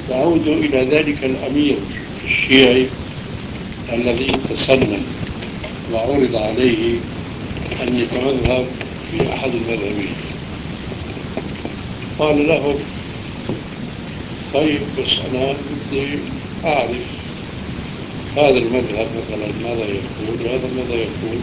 يعود إلى ذلك الأمير الشيعي الذي تسنن وعرض عليه أن يتمذهب في أحد المذهبين. قال له: طيب بس أنا بدي أعرف هذا المذهب مثلا ماذا يقول وهذا ماذا يقول.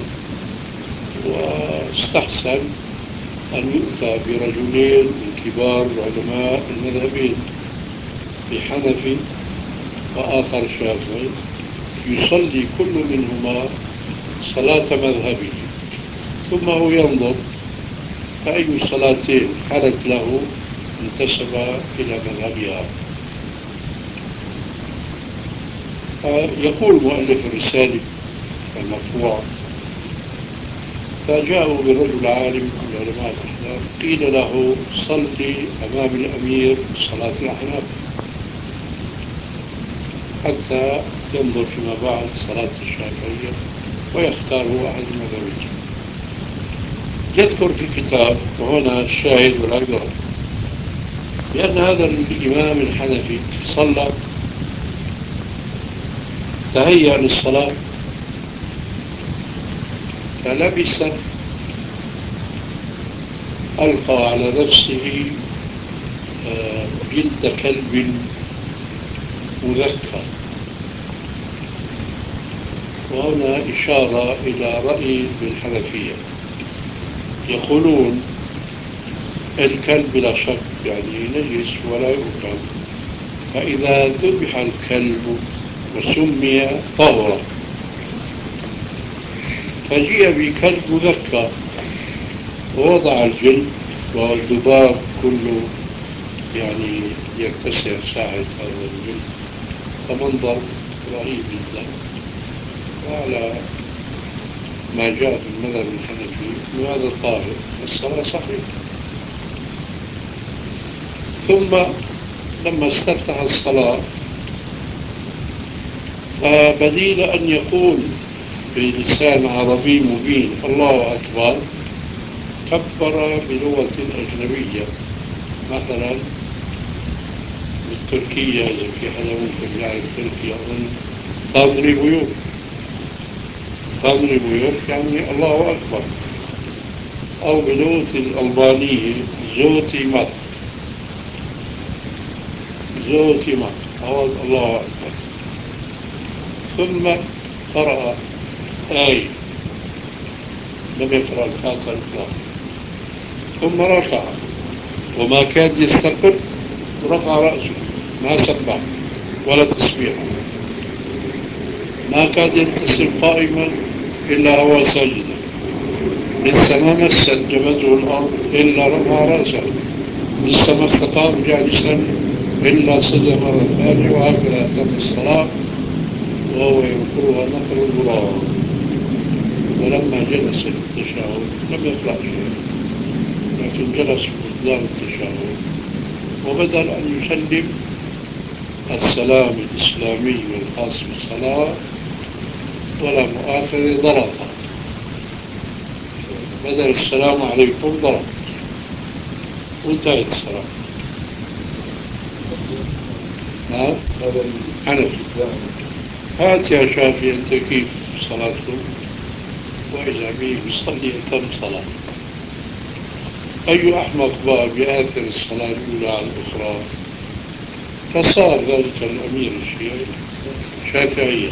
واستحسن أن يؤتى برجلين من كبار علماء المذهبين، بحنفي وآخر شافعي، يصلي كل منهما صلاة مذهبه، ثم هو ينظر فأي الصلاتين حلت له انتسب إلى مذهبها. يقول مؤلف الرسالة المطبوعة: فجاءوا بالرجل عالم من علماء الأحناف، قيل له: صلي أمام الأمير صلاة الأحناف حتى ينظر فيما بعد صلاة الشافعية ويختار هو أحد المذاهب. يذكر في كتاب، وهنا الشاهد والأقدر، بأن هذا الإمام الحنفي صلى، تهيأ للصلاة، فلبست ألقى على نفسه جلد كلب مذكر. وهنا إشارة إلى رأي بالحنفية، يقولون الكلب بلا شك يعني نجس ولا يؤكل، فإذا ذبح الكلب وسمي طهرا، فجيء بكلب مذكر ووضع الجلد والذباب كله يعني يكتسر ساعة هذا الجلد، فمنظر رهيب جدا. وعلى ما جاء في المذهب الحنفي أن هذا طاهر، فالصلاة صحيحة. ثم لما استفتح الصلاة، فبديل أن يقول بلسان عربي مبين الله أكبر، كبر بلغة أجنبية، مثلا بالتركية، إذا في حدا ممكن يعرف تركيا، أظن تانري بيوك يعني الله أكبر، أو بلغة الألبانية زوتي مات أو الله أكبر. ثم قرأ آية، لم يقرأ الفاتحة إطلاقا، ثم ركع وما كاد يستقر، رفع رأسه، ما سبح ولا تسبيح، ما كاد ينتصب قائما إلا هو ساجدا، لسه ما مست جبهته الأرض إلا رفع رأسه، لسه ما استقام جالسا إلا سجد مرة ثانية، وهكذا تم الصلاة وهو ينقرها نقر الغراب. ولما جلس للتشهد لم يقرأ شيء، لكن جلس قدام التشهد، وبدل أن يسلم السلام الإسلامي الخاص بالصلاة ولا مؤاخذة ضربها، بدل السلام عليكم ضرب، وانتهت الصلاة. نعم، هذا الحنفي. هات يا شافي أنت كيف صلاته، وإذا به يصلي تم صلاة. أي أحمق بقى بيآثر الصلاة الأولى على الأخرى، فصار ذلك الأمير الشيعي شافعيا،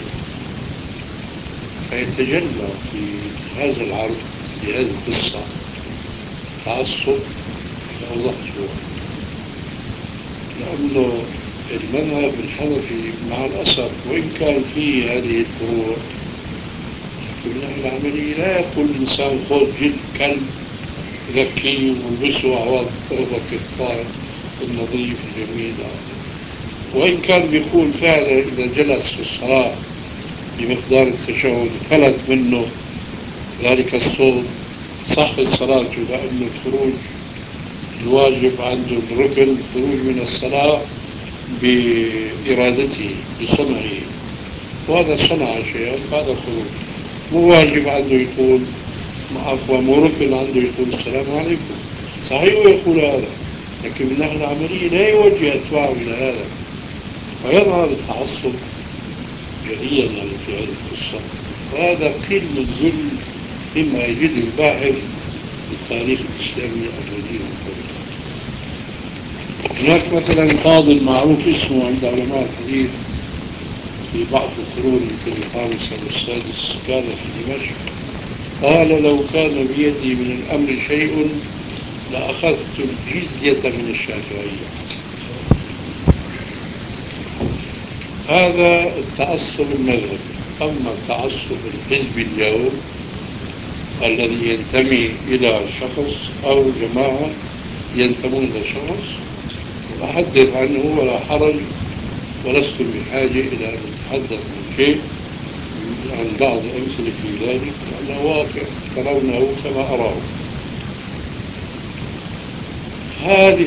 فيتجلى في هذا العرض، في هذه القصة، تعصب أوضح صورة. لأنه المذهب الحنفي مع الأسف وإن كان فيه هذه الفروع، لكن من الناحية العملية لا يقول الإنسان خذ جلد كلب ذكي والبسه أعواد ثوبك الطاهر النظيف الجميل. وإن كان بيقول فعلا إذا جلس في الصلاة بمقدار التشهد فلت منه ذلك الصوت صح صلاته، لأنه الخروج الواجب عنده الركن الخروج من الصلاة بإرادته بصنعه، وهذا صنع شيئا فهذا خروج، مو واجب عنده يقول، عفوا مو ركن عنده يقول السلام عليكم. صحيح يقول هذا، لكن من الناحية العملية لا يوجه أتباعه إلى هذا، ويظهر التعصب جليا يعني في هذه القصة، وهذا قيل من ذل مما يجده الباحث في التاريخ الإسلامي الذي يقرأه. هناك مثلا قاض معروف اسمه عند علماء الحديث في بعض القرون يمكن الخامس أو السادس، كان في دمشق، قال: لو كان بيدي من الأمر شيء لأخذت الجزية من الشافعية. هذا التعصب المذهبي. أما التعصب الحزبي اليوم الذي ينتمي إلى شخص أو جماعة ينتمون إلى شخص، أحدث عنه ولا حرج، ولست بحاجة إلى أن أتحدث عن شيء عن بعض أمثلة في ذلك، لأنه واقع ترونه كما أراه. هذه